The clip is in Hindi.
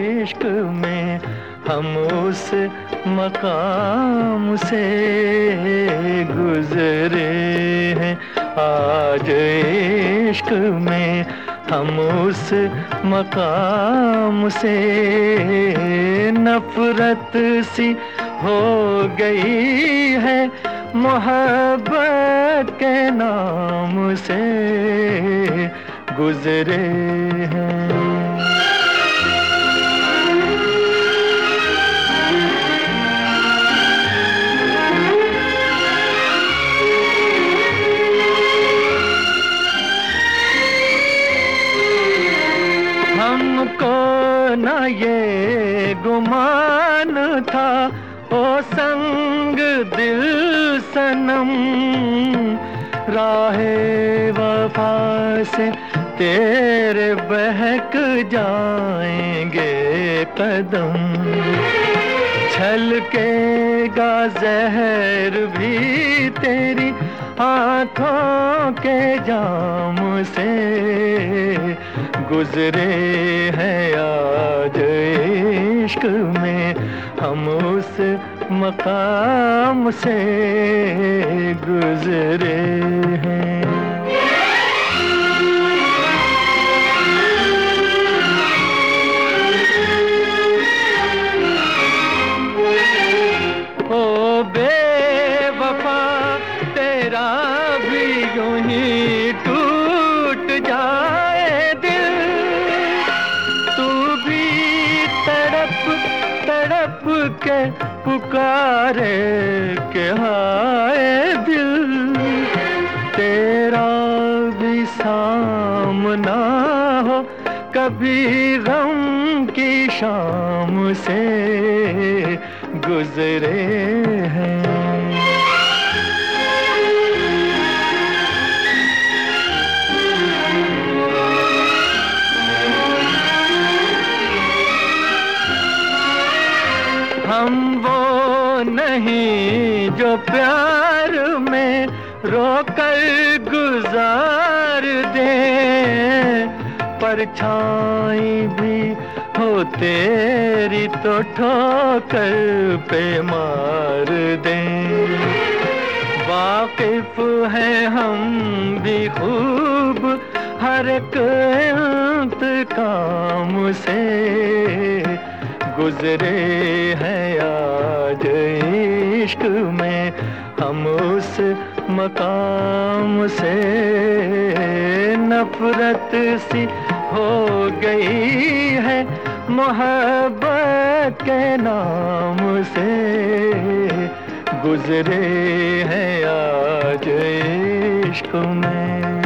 इश्क में हम उस मकाम से गुजरे हैं। आज इश्क में हम उस मकाम से नफरत सी हो गई है मोहब्बत के नाम से गुजरे हैं। हमको न ये गुमान था ओ संग दिल सनम, राहे वफा से तेरे बहक जाएंगे कदम। छलकेगा जहर भी तेरी आँखों के जाम से गुजरे हैं। आज इश्क में हम उस मकाम से गुजरे हैं। ओ बेवफा तेरा भी यूं ही टूट जाए दिल, तू भी तड़प तड़प के पुकारे के हाय दिल। तेरा भी सामना हो कभी गम की शाम से गुजरे हैं। हम वो नहीं जो प्यार में रोकर गुजार दे, परछाई भी हो तेरी तो ठोकर पे मार दें। वाकिफ है हम भी खूब हर एक इंतकाम से गुजरे हैं। आज इश्क में हम उस मकाम से नफरत सी हो गई है मोहब्बत के नाम से गुजरे हैं। आज इश्क में